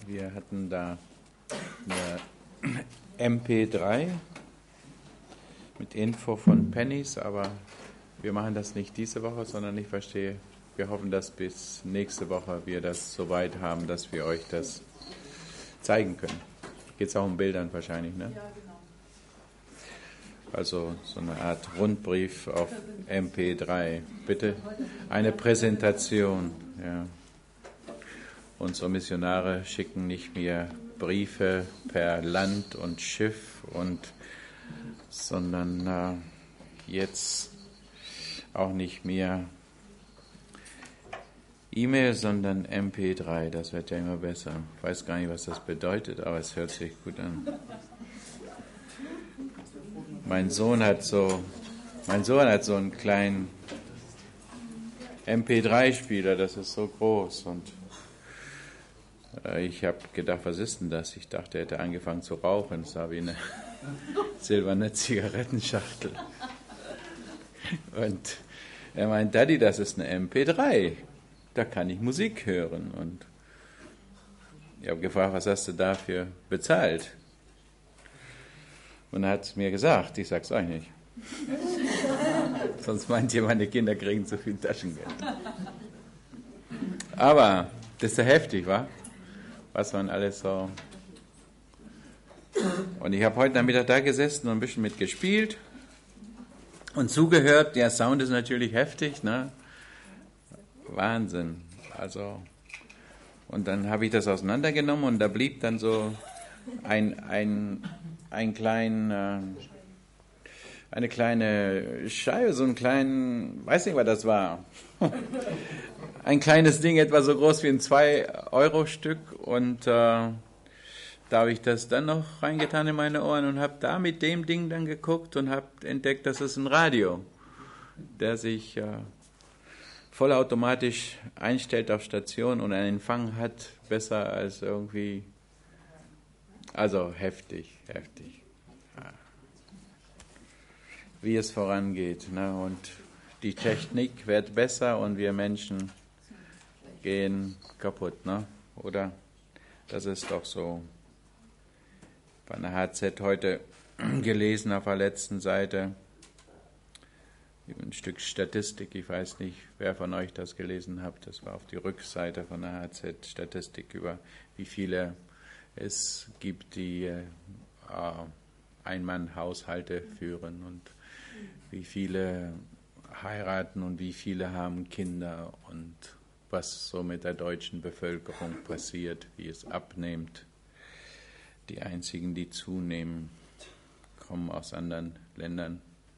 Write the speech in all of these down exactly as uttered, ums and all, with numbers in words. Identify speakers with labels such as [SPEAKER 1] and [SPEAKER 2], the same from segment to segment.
[SPEAKER 1] Wir hatten da eine M P drei mit Info von Pennies, aber wir machen das nicht diese Woche, sondern ich verstehe, wir hoffen, dass bis nächste Woche wir das so weit haben, dass wir euch das zeigen können. Geht es auch um Bildern wahrscheinlich, ne?
[SPEAKER 2] Ja, genau.
[SPEAKER 1] Also so eine Art Rundbrief auf M P drei. Bitte eine Präsentation. Ja. Unsere Missionare schicken nicht mehr Briefe per Land und Schiff, und, sondern äh, jetzt auch nicht mehr E-Mail, sondern M P drei. Das wird ja immer besser. Ich weiß gar nicht, was das bedeutet, aber es hört sich gut an. Mein Sohn hat so, mein Sohn hat so einen kleinen M P drei Spieler, das ist so groß, und äh, ich habe gedacht, was ist denn das? Ich dachte, er hätte angefangen zu rauchen. Es war wie eine silberne Zigarettenschachtel. Und er meint, Daddy, das ist eine M P drei. Da kann ich Musik hören. Und ich habe gefragt, was hast du dafür bezahlt? Und er hat es mir gesagt, ich sag's euch nicht. Sonst meint ihr, meine Kinder kriegen zu viel Taschengeld. Aber das ist ja heftig, wa? Was man alles so... Und ich habe heute Nachmittag da gesessen und ein bisschen mitgespielt und zugehört. Der Sound ist natürlich heftig, ne? Wahnsinn. Also, und dann habe ich das auseinandergenommen und da blieb dann so ein, ein, ein klein, äh, eine kleine Scheibe, so ein kleinen, weiß nicht, was das war. Ein kleines Ding, etwa so groß wie ein zwei Euro Stück, und äh, da habe ich das dann noch reingetan in meine Ohren und habe da mit dem Ding dann geguckt und habe entdeckt, das ist ein Radio, der sich äh, vollautomatisch einstellt auf Station und einen Empfang hat, besser als irgendwie, also heftig, heftig. Ja. Wie es vorangeht, ne? Und die Technik wird besser und wir Menschen gehen kaputt, ne? Oder? Das ist doch so. Bei einer H Z heute gelesen auf der letzten Seite ein Stück Statistik, ich weiß nicht, wer von euch das gelesen hat, das war auf die Rückseite von der H Z, Statistik über wie viele es gibt, die äh, Ein-Mann-Haushalte führen und wie viele heiraten und wie viele haben Kinder und was so mit der deutschen Bevölkerung passiert, wie es abnimmt. Die einzigen, die zunehmen, kommen aus anderen Ländern.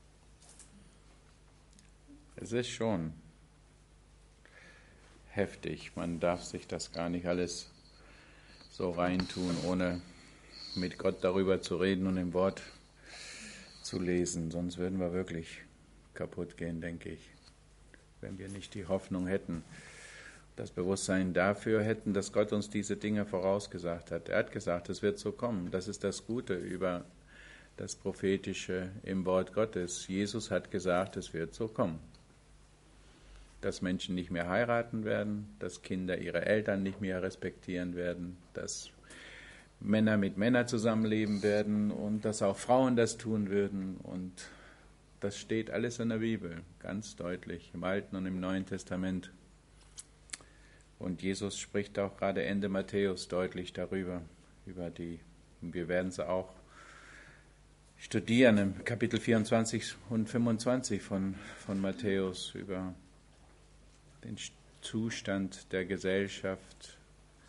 [SPEAKER 1] Es ist schon heftig. Man darf sich das gar nicht alles so reintun, ohne mit Gott darüber zu reden und im Wort zu lesen. Sonst würden wir wirklich kaputt gehen, denke ich, wenn wir nicht die Hoffnung hätten, das Bewusstsein dafür hätten, dass Gott uns diese Dinge vorausgesagt hat. Er hat gesagt, es wird so kommen. Das ist das Gute über das Prophetische im Wort Gottes. Jesus hat gesagt, es wird so kommen. Dass Menschen nicht mehr heiraten werden, dass Kinder ihre Eltern nicht mehr respektieren werden, dass Männer mit Männern zusammenleben werden und dass auch Frauen das tun würden. Und das steht alles in der Bibel, ganz deutlich, im Alten und im Neuen Testament. Und Jesus spricht auch gerade Ende Matthäus deutlich darüber, über die, und wir werden es auch studieren im Kapitel vierundzwanzig und fünfundzwanzig von, von Matthäus, über den Zustand der Gesellschaft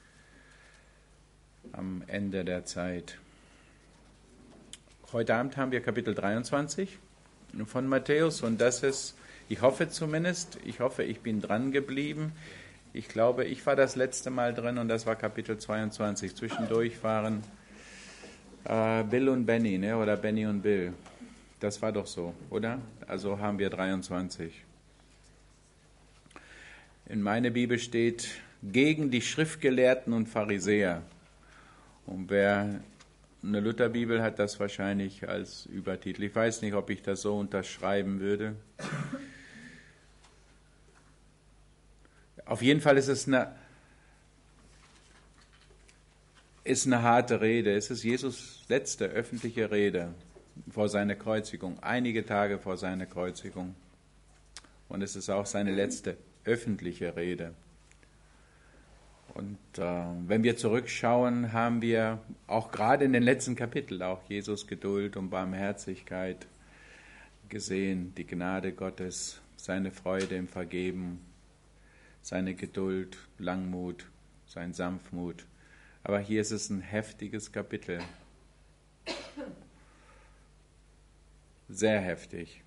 [SPEAKER 1] am Ende der Zeit. Heute Abend haben wir Kapitel dreiundzwanzig von Matthäus, und das ist, ich hoffe zumindest, ich hoffe, ich bin dran geblieben. Ich glaube, ich war das letzte Mal drin und das war Kapitel zweiundzwanzig. Zwischendurch waren äh, Bill und Benny, ne? Oder Benny und Bill. Das war doch so, oder? Also haben wir dreiundzwanzig. In meiner Bibel steht, gegen die Schriftgelehrten und Pharisäer. Und wer eine Lutherbibel hat, das wahrscheinlich als Übertitel. Ich weiß nicht, ob ich das so unterschreiben würde. Auf jeden Fall ist es eine ist eine harte Rede. Es ist Jesus' letzte öffentliche Rede vor seiner Kreuzigung, einige Tage vor seiner Kreuzigung. Und es ist auch seine letzte öffentliche Rede. Und äh, wenn wir zurückschauen, haben wir auch gerade in den letzten Kapiteln auch Jesus Geduld und Barmherzigkeit gesehen, die Gnade Gottes, seine Freude im Vergeben, seine Geduld, Langmut, sein Sanftmut. Aber hier ist es ein heftiges Kapitel. Sehr heftig.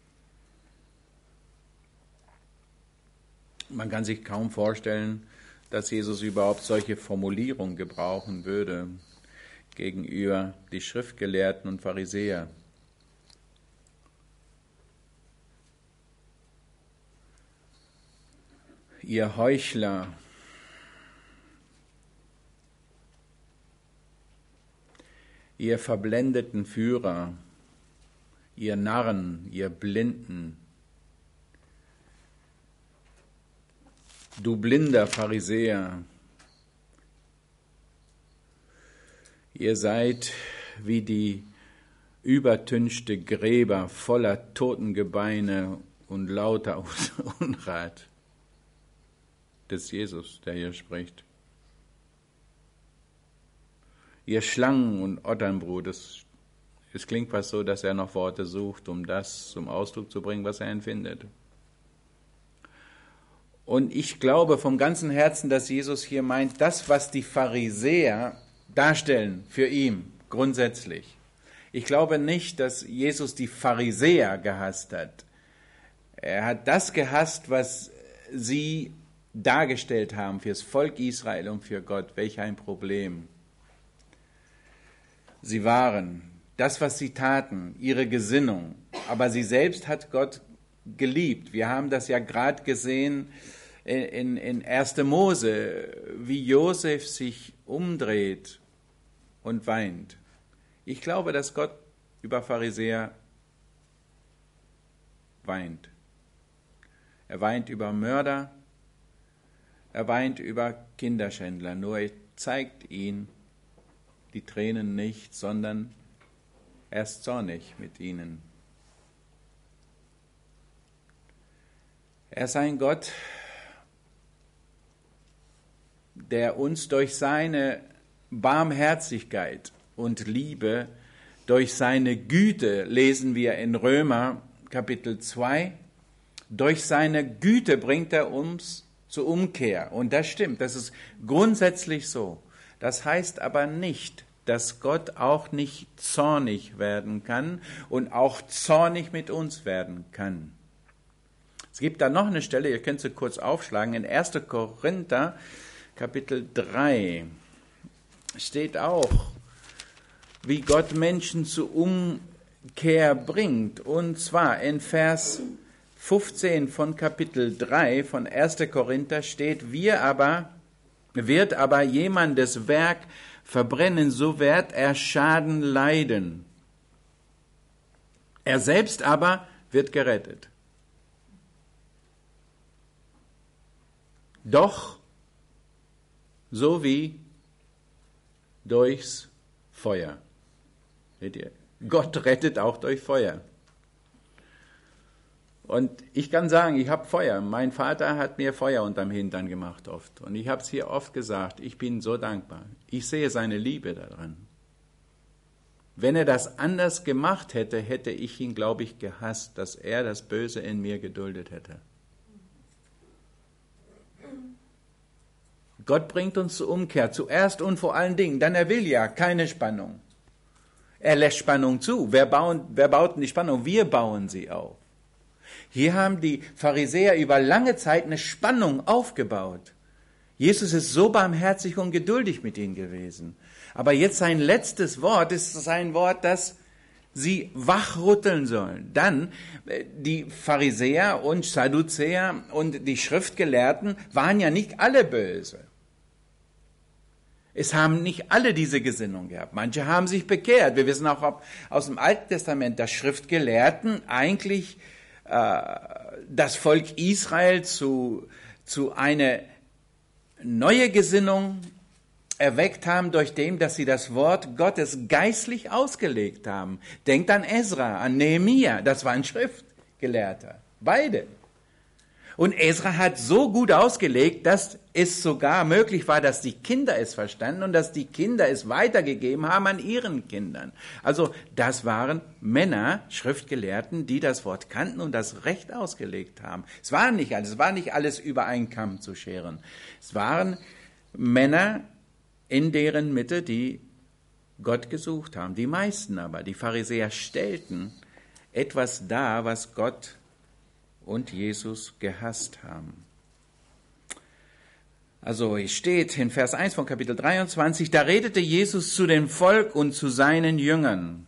[SPEAKER 1] Man kann sich kaum vorstellen, dass Jesus überhaupt solche Formulierungen gebrauchen würde gegenüber die Schriftgelehrten und Pharisäer. Ihr Heuchler, ihr verblendeten Führer, ihr Narren, ihr Blinden, du blinder Pharisäer, ihr seid wie die übertünchte Gräber voller Totengebeine und lauter Unrat. Das ist Jesus, der hier spricht. Ihr Schlangen und Otternbrut, es, es klingt fast so, dass er noch Worte sucht, um das zum Ausdruck zu bringen, was er empfindet. Und ich glaube vom ganzen Herzen, dass Jesus hier meint, das, was die Pharisäer darstellen für ihn grundsätzlich. Ich glaube nicht, dass Jesus die Pharisäer gehasst hat. Er hat das gehasst, was sie dargestellt haben fürs Volk Israel und für Gott. Welch ein Problem. Sie waren, das, was sie taten, ihre Gesinnung, aber sie selbst hat Gott geliebt. Wir haben das ja gerade gesehen in, in erster Mose, wie Josef sich umdreht und weint. Ich glaube, dass Gott über Pharisäer weint. Er weint über Mörder, er weint über Kinderschändler, nur er zeigt ihnen die Tränen nicht, sondern er ist zornig mit ihnen. Er ist ein Gott, der uns durch seine Barmherzigkeit und Liebe, durch seine Güte, lesen wir in Römer Kapitel zwei, durch seine Güte bringt er uns zur Umkehr. Und das stimmt, das ist grundsätzlich so. Das heißt aber nicht, dass Gott auch nicht zornig werden kann und auch zornig mit uns werden kann. Es gibt da noch eine Stelle, ihr könnt sie kurz aufschlagen, in erster Korinther, Kapitel drei, steht auch, wie Gott Menschen zur Umkehr bringt. Und zwar in Vers fünfzehn von Kapitel drei von erster Korinther steht, wir aber, wird aber jemandes Werk verbrennen, so wird er Schaden leiden. Er selbst aber wird gerettet. Doch so wie durchs Feuer. Seht ihr? Gott rettet auch durch Feuer. Und ich kann sagen, ich habe Feuer. Mein Vater hat mir Feuer unterm Hintern gemacht oft. Und ich habe es hier oft gesagt, ich bin so dankbar. Ich sehe seine Liebe daran. Wenn er das anders gemacht hätte, hätte ich ihn, glaube ich, gehasst, dass er das Böse in mir geduldet hätte. Gott bringt uns zur Umkehr, zuerst und vor allen Dingen, denn er will ja keine Spannung. Er lässt Spannung zu. Wer, bauen, wer baut die Spannung? Wir bauen sie auf. Hier haben die Pharisäer über lange Zeit eine Spannung aufgebaut. Jesus ist so barmherzig und geduldig mit ihnen gewesen. Aber jetzt sein letztes Wort ist sein Wort, dass sie wachrütteln sollen. Dann, die Pharisäer und Sadduzäer und die Schriftgelehrten waren ja nicht alle böse. Es haben nicht alle diese Gesinnung gehabt. Manche haben sich bekehrt. Wir wissen auch aus dem Alten Testament, dass Schriftgelehrten eigentlich äh, das Volk Israel zu, zu einer neuen Gesinnung erweckt haben durch dem, dass sie das Wort Gottes geistlich ausgelegt haben. Denkt an Esra, an Nehemia, das war ein Schriftgelehrter. Beide. Und Esra hat so gut ausgelegt, dass es sogar möglich war, dass die Kinder es verstanden und dass die Kinder es weitergegeben haben an ihren Kindern. Also das waren Männer, Schriftgelehrten, die das Wort kannten und das recht ausgelegt haben. Es war nicht alles, es war nicht alles über einen Kamm zu scheren. Es waren Männer in deren Mitte, die Gott gesucht haben. Die meisten aber, die Pharisäer, stellten etwas dar, was Gott und Jesus gehasst haben. Also es steht in Vers eins von Kapitel dreiundzwanzig, da redete Jesus zu dem Volk und zu seinen Jüngern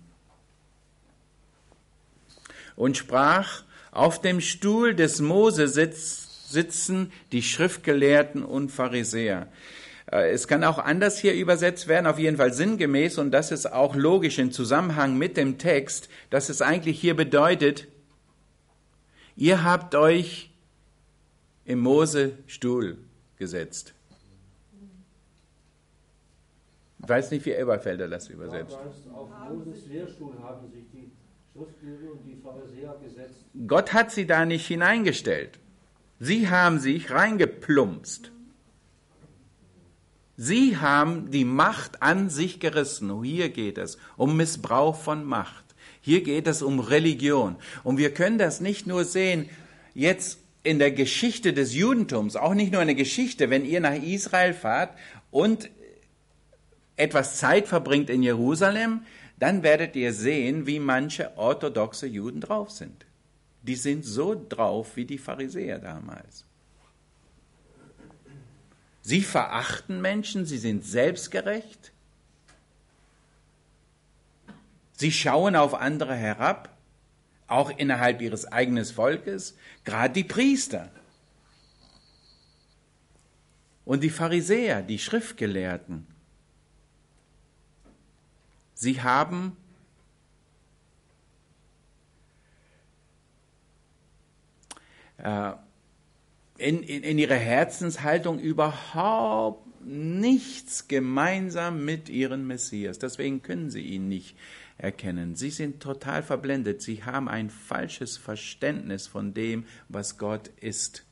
[SPEAKER 1] und sprach, auf dem Stuhl des Mose sitz, sitzen die Schriftgelehrten und Pharisäer. Es kann auch anders hier übersetzt werden, auf jeden Fall sinngemäß, und das ist auch logisch im Zusammenhang mit dem Text, dass es eigentlich hier bedeutet, ihr habt euch im Mose-Stuhl gesetzt. Ich weiß nicht, wie Elberfelder das übersetzt.
[SPEAKER 2] Auf Moses Lehrstuhl haben sich die Schriftgelehrten und die Pharisäer gesetzt.
[SPEAKER 1] Gott hat sie da nicht hineingestellt. Sie haben sich reingeplumpst. Sie haben die Macht an sich gerissen. Hier geht es um Missbrauch von Macht. Hier geht es um Religion. Und wir können das nicht nur sehen jetzt in der Geschichte des Judentums, auch nicht nur in der Geschichte, wenn ihr nach Israel fahrt und etwas Zeit verbringt in Jerusalem, dann werdet ihr sehen, wie manche orthodoxe Juden drauf sind. Die sind so drauf wie die Pharisäer damals. Sie verachten Menschen, sie sind selbstgerecht. Sie schauen auf andere herab, auch innerhalb ihres eigenen Volkes, gerade die Priester. Und die Pharisäer, die Schriftgelehrten, sie haben äh, in, in, in ihrer Herzenshaltung überhaupt nichts gemeinsam mit ihrem Messias. Deswegen können sie ihn nicht erkennen. Sie sind total verblendet. Sie haben ein falsches Verständnis von dem, was Gott ist.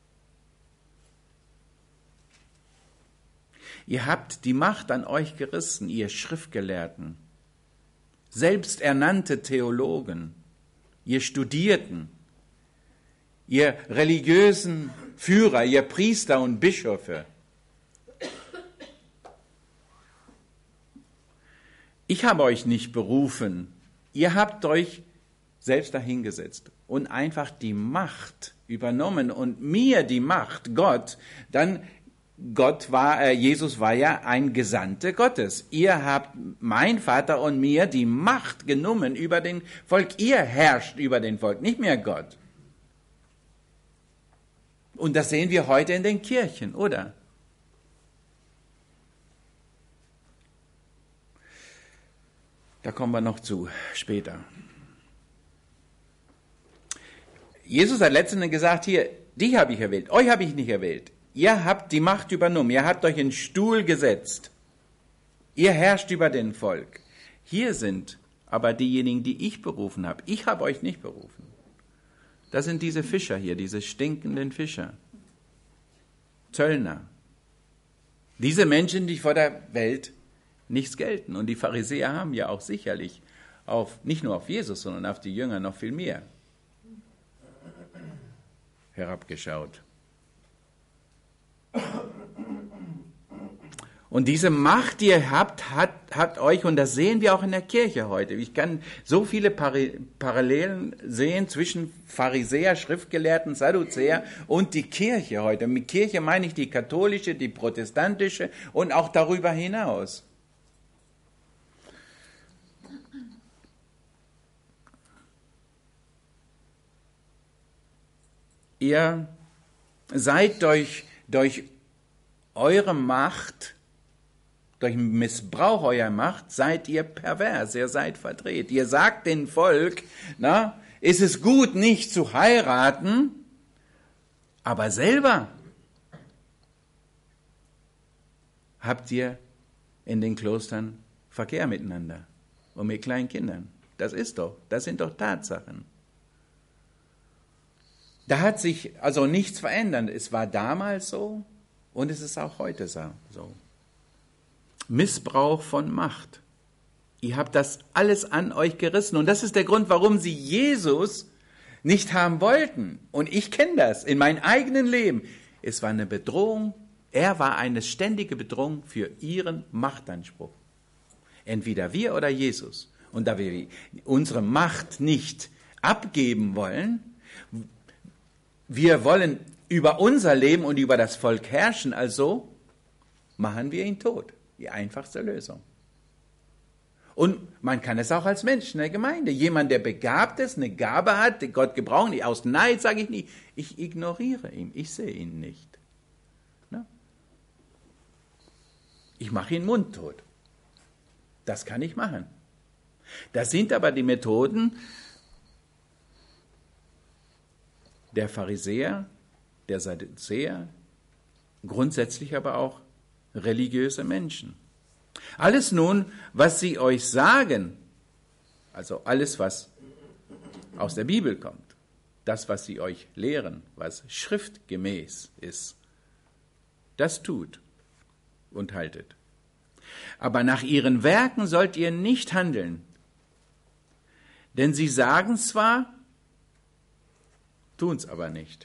[SPEAKER 1] Ihr habt die Macht an euch gerissen, ihr Schriftgelehrten, selbsternannte Theologen, ihr Studierten, ihr religiösen Führer, ihr Priester und Bischöfe. Ich habe euch nicht berufen, ihr habt euch selbst dahingesetzt und einfach die Macht übernommen und mir die Macht, Gott, dann Gott war, äh, Jesus war ja ein Gesandter Gottes. Ihr habt mein Vater und mir die Macht genommen über den Volk. Ihr herrscht über den Volk, nicht mehr Gott. Und das sehen wir heute in den Kirchen, oder? Da kommen wir noch zu, später. Jesus hat letztendlich gesagt, hier, dich habe ich erwählt, euch habe ich nicht erwählt. Ihr habt die Macht übernommen, ihr habt euch in den Stuhl gesetzt. Ihr herrscht über den Volk. Hier sind aber diejenigen, die ich berufen habe. Ich habe euch nicht berufen. Das sind diese Fischer hier, diese stinkenden Fischer. Zöllner. Diese Menschen, die vor der Welt nichts gelten. Und die Pharisäer haben ja auch sicherlich auf, nicht nur auf Jesus, sondern auf die Jünger noch viel mehr herabgeschaut. Und diese Macht, die ihr habt, hat, hat euch, und das sehen wir auch in der Kirche heute. Ich kann so viele Parallelen sehen zwischen Pharisäer, Schriftgelehrten, Sadduzäer und die Kirche heute. Mit Kirche meine ich die katholische, die protestantische und auch darüber hinaus. Ihr seid durch, durch eure Macht, durch Missbrauch eurer Macht, seid ihr pervers, ihr seid verdreht. Ihr sagt dem Volk, na, ist es gut, nicht zu heiraten, aber selber habt ihr in den Klostern Verkehr miteinander und mit kleinen Kindern. Das ist doch, das sind doch Tatsachen. Da hat sich also nichts verändert. Es war damals so und es ist auch heute so. Missbrauch von Macht. Ihr habt das alles an euch gerissen. Und das ist der Grund, warum sie Jesus nicht haben wollten. Und ich kenne das in meinem eigenen Leben. Es war eine Bedrohung. Er war eine ständige Bedrohung für ihren Machtanspruch. Entweder wir oder Jesus. Und da wir unsere Macht nicht abgeben wollen, wir wollen über unser Leben und über das Volk herrschen, also machen wir ihn tot. Die einfachste Lösung. Und man kann es auch als Mensch in der Gemeinde. Jemand, der begabt ist, eine Gabe hat, die Gott gebraucht, aus Neid sage ich nicht, ich ignoriere ihn, ich sehe ihn nicht. Ne? Ich mache ihn mundtot. Das kann ich machen. Das sind aber die Methoden der Pharisäer, der Sadduzäer, grundsätzlich aber auch religiöse Menschen. Alles nun, was sie euch sagen, also alles, was aus der Bibel kommt, das, was sie euch lehren, was schriftgemäß ist, das tut und haltet. Aber nach ihren Werken sollt ihr nicht handeln, denn sie sagen zwar, tun es aber nicht.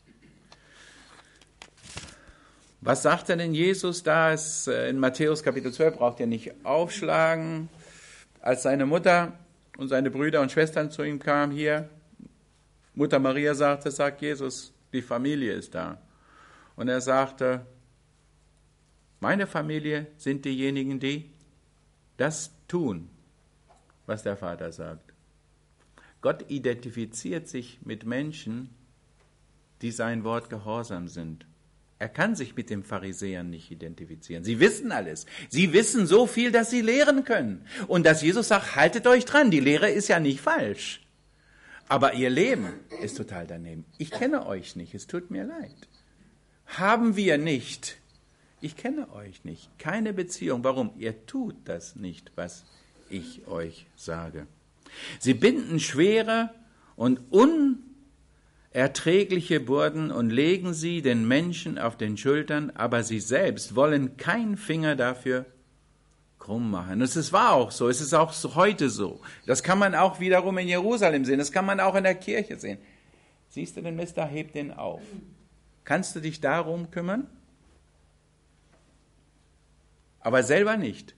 [SPEAKER 1] Was sagt denn Jesus da? Ist in Matthäus Kapitel zwölf, braucht ihr nicht aufschlagen. Als seine Mutter und seine Brüder und Schwestern zu ihm kamen, hier, Mutter Maria sagte, sagt Jesus, die Familie ist da. Und er sagte, meine Familie sind diejenigen, die das tun, was der Vater sagt. Gott identifiziert sich mit Menschen, die sein Wort gehorsam sind. Er kann sich mit den Pharisäern nicht identifizieren. Sie wissen alles. Sie wissen so viel, dass sie lehren können. Und dass Jesus sagt, haltet euch dran, die Lehre ist ja nicht falsch. Aber ihr Leben ist total daneben. Ich kenne euch nicht, es tut mir leid. Haben wir nicht. Ich kenne euch nicht. Keine Beziehung. Warum? Ihr tut das nicht, was ich euch sage. Sie binden schwere und unerträgliche Burden und legen sie den Menschen auf den Schultern, aber sie selbst wollen keinen Finger dafür krumm machen. Und es war auch so, es ist auch heute so. Das kann man auch wiederum in Jerusalem sehen, das kann man auch in der Kirche sehen. Siehst du den Mister, heb den auf. Kannst du dich darum kümmern? Aber selber nicht.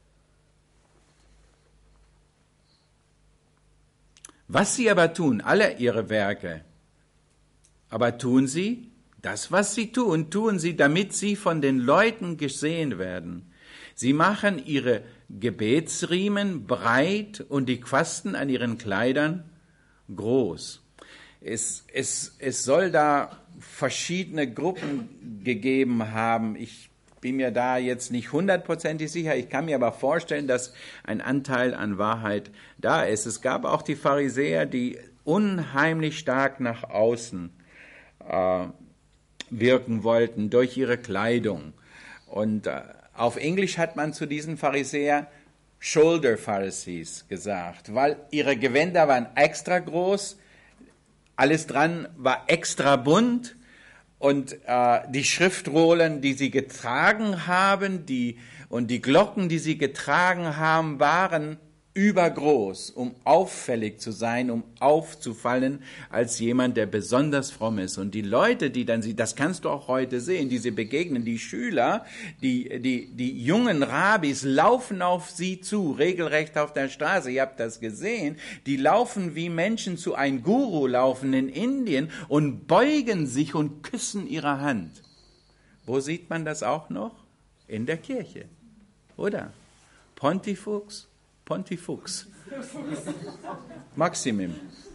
[SPEAKER 1] Was sie aber tun, alle ihre Werke, aber tun sie, das, was sie tun, tun sie, damit sie von den Leuten gesehen werden. Sie machen ihre Gebetsriemen breit und die Quasten an ihren Kleidern groß. Es, es, es soll da verschiedene Gruppen gegeben haben. Ich bin mir da jetzt nicht hundertprozentig sicher. Ich kann mir aber vorstellen, dass ein Anteil an Wahrheit da ist. Es gab auch die Pharisäer, die unheimlich stark nach außen äh, wirken wollten durch ihre Kleidung. Und äh, auf Englisch hat man zu diesen Pharisäern Shoulder Pharisees gesagt, weil ihre Gewänder waren extra groß, alles dran war extra bunt. Und äh, die Schriftrollen, die sie getragen haben, die, und die Glocken, die sie getragen haben, waren übergroß, um auffällig zu sein, um aufzufallen als jemand, der besonders fromm ist. Und die Leute, die dann sie, das kannst du auch heute sehen, die sie begegnen, die Schüler, die, die, die jungen Rabbis laufen auf sie zu, regelrecht auf der Straße. Ihr habt das gesehen. Die laufen wie Menschen zu einem Guru laufen in Indien und beugen sich und küssen ihre Hand. Wo sieht man das auch noch? In der Kirche, oder? Pontifex. Pontifex. Maximum.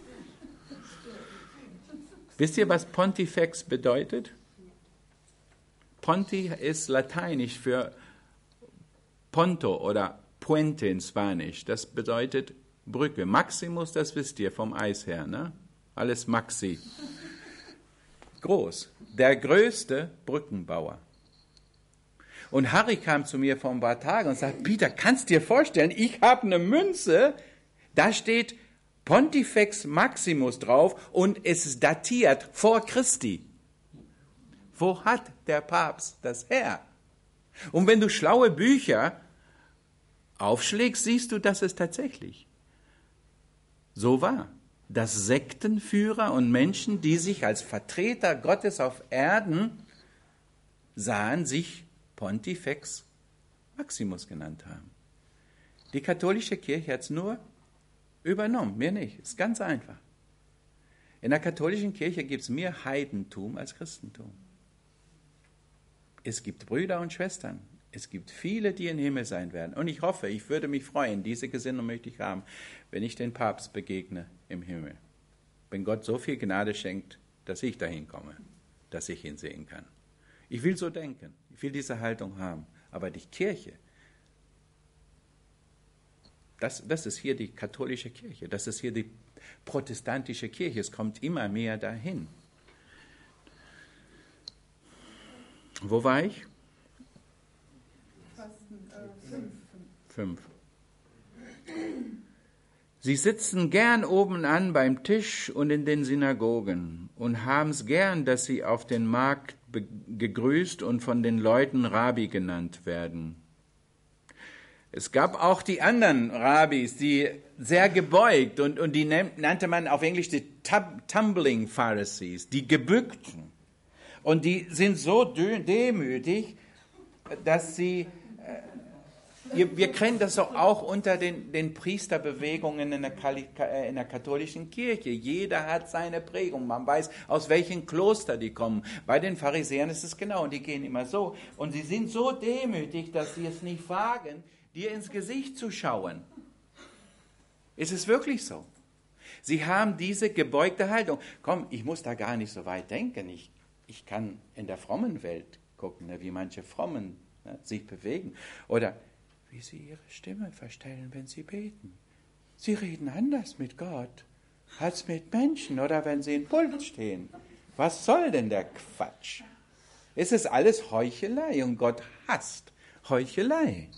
[SPEAKER 1] Wisst ihr, was Pontifex bedeutet? Ponti ist lateinisch für Ponto oder Puente in Spanisch. Das bedeutet Brücke. Maximus, das wisst ihr vom Eis her, ne? Alles Maxi. Groß. Der größte Brückenbauer. Und Harry kam zu mir vor ein paar Tagen und sagt, Peter, kannst dir vorstellen, ich habe eine Münze, da steht Pontifex Maximus drauf und es ist datiert vor Christi. Wo hat der Papst das her? Und wenn du schlaue Bücher aufschlägst, siehst du, dass es tatsächlich so war. Dass Sektenführer und Menschen, die sich als Vertreter Gottes auf Erden sahen, sich Pontifex Maximus genannt haben. Die katholische Kirche hat es nur übernommen, mir nicht. Ist ganz einfach. In der katholischen Kirche gibt es mehr Heidentum als Christentum. Es gibt Brüder und Schwestern. Es gibt viele, die im Himmel sein werden. Und ich hoffe, ich würde mich freuen, diese Gesinnung möchte ich haben, wenn ich den Papst begegne im Himmel. Wenn Gott so viel Gnade schenkt, dass ich dahin komme, dass ich ihn sehen kann. Ich will so denken, ich will diese Haltung haben. Aber die Kirche, das, das ist hier die katholische Kirche, das ist hier die protestantische Kirche. Es kommt immer mehr dahin. Wo war ich? Fünf. Sie sitzen gern oben an beim Tisch und in den Synagogen und haben es gern, dass sie auf den Markt gegrüßt und von den Leuten Rabbi genannt werden. Es gab auch die anderen Rabbis, die sehr gebeugt und, und die nannte man auf Englisch die Tumbling Pharisees, die Gebückten. Und die sind so demütig, dass sie, äh, wir kennen das auch unter den, den Priesterbewegungen in der, in der katholischen Kirche. Jeder hat seine Prägung. Man weiß, aus welchem Kloster die kommen. Bei den Pharisäern ist es genau, und die gehen immer so. Und sie sind so demütig, dass sie es nicht wagen, dir ins Gesicht zu schauen. Ist es wirklich so? Sie haben diese gebeugte Haltung. Komm, ich muss da gar nicht so weit denken. Ich Ich kann in der frommen Welt gucken, wie manche Frommen sich bewegen. Oder wie sie ihre Stimme verstellen, wenn sie beten. Sie reden anders mit Gott als mit Menschen oder wenn sie im Pult stehen. Was soll denn der Quatsch? Es ist alles Heuchelei und Gott hasst Heuchelei.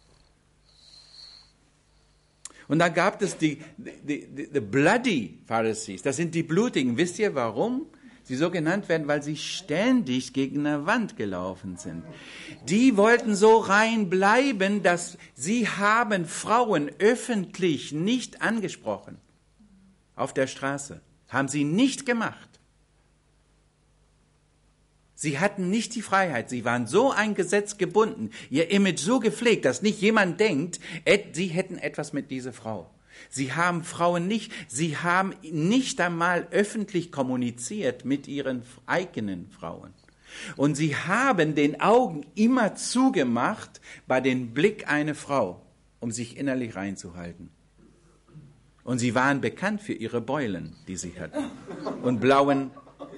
[SPEAKER 1] Und dann gab es die, die, die, die Bloody Pharisees, das sind die Blutigen. Wisst ihr warum sie so genannt werden? Weil sie ständig gegen eine Wand gelaufen sind. Die wollten so rein bleiben, dass sie haben Frauen öffentlich nicht angesprochen. Auf der Straße. Haben sie nicht gemacht. Sie hatten nicht die Freiheit. Sie waren so ein Gesetz gebunden, ihr Image so gepflegt, dass nicht jemand denkt, sie hätten etwas mit dieser Frau. Sie haben Frauen nicht, sie haben nicht einmal öffentlich kommuniziert mit ihren eigenen Frauen. Und sie haben den Augen immer zugemacht bei dem Blick einer Frau, um sich innerlich reinzuhalten. Und sie waren bekannt für ihre Beulen, die sie hatten. Und blauen.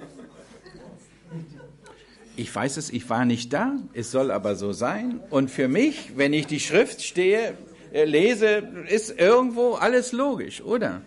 [SPEAKER 1] Ich weiß es, ich war nicht da, es soll aber so sein. Und für mich, wenn ich die Schrift stehe, lese, ist irgendwo alles logisch, oder?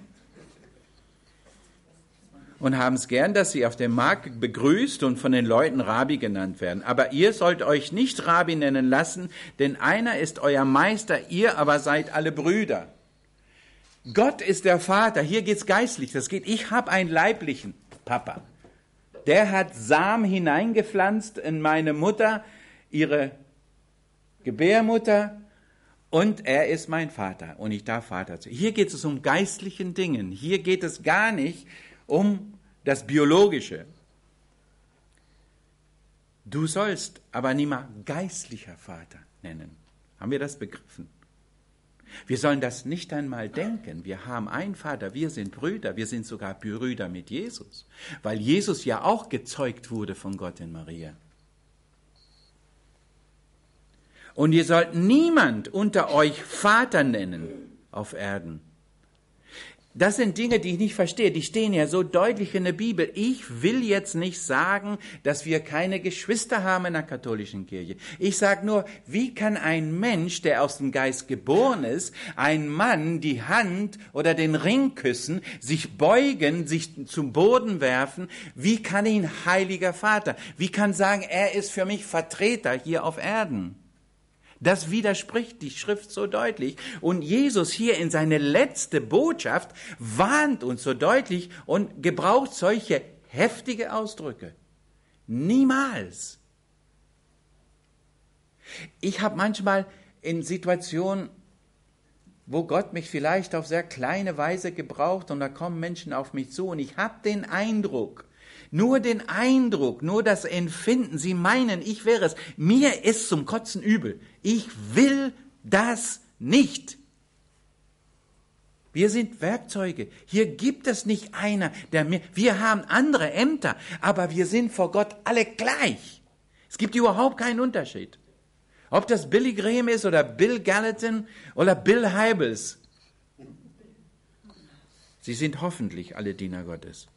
[SPEAKER 1] Und haben es gern, dass sie auf dem Markt begrüßt und von den Leuten Rabbi genannt werden. Aber ihr sollt euch nicht Rabbi nennen lassen, denn einer ist euer Meister, ihr aber seid alle Brüder. Gott ist der Vater, hier geht's geistlich, das geht, ich habe einen leiblichen Papa. Der hat Samen hineingepflanzt in meine Mutter, ihre Gebärmutter, und er ist mein Vater und ich darf Vater sein. Hier geht es um geistlichen Dingen. Hier geht es gar nicht um das Biologische. Du sollst aber niemand geistlicher Vater nennen. Haben wir das begriffen? Wir sollen das nicht einmal denken. Wir haben einen Vater, wir sind Brüder, wir sind sogar Brüder mit Jesus, weil Jesus ja auch gezeugt wurde von Gott in Maria. Und ihr sollt niemand unter euch Vater nennen auf Erden. Das sind Dinge, die ich nicht verstehe. Die stehen ja so deutlich in der Bibel. Ich will jetzt nicht sagen, dass wir keine Geschwister haben in der katholischen Kirche. Ich sage nur, wie kann ein Mensch, der aus dem Geist geboren ist, ein Mann die Hand oder den Ring küssen, sich beugen, sich zum Boden werfen? Wie kann ihn Heiliger Vater? Wie kann sagen, er ist für mich Vertreter hier auf Erden? Das widerspricht die Schrift so deutlich. Und Jesus hier in seine letzte Botschaft warnt uns so deutlich und gebraucht solche heftige Ausdrücke. Niemals. Ich habe manchmal in Situationen, wo Gott mich vielleicht auf sehr kleine Weise gebraucht und da kommen Menschen auf mich zu und ich habe den Eindruck, Nur den Eindruck, nur das Empfinden, sie meinen, ich wäre es. Mir ist zum Kotzen übel. Ich will das nicht. Wir sind Werkzeuge. Hier gibt es nicht einer, der mir, wir haben andere Ämter, aber wir sind vor Gott alle gleich. Es gibt überhaupt keinen Unterschied. Ob das Billy Graham ist oder Bill Gallatin oder Bill Hybels. Sie sind hoffentlich alle Diener Gottes.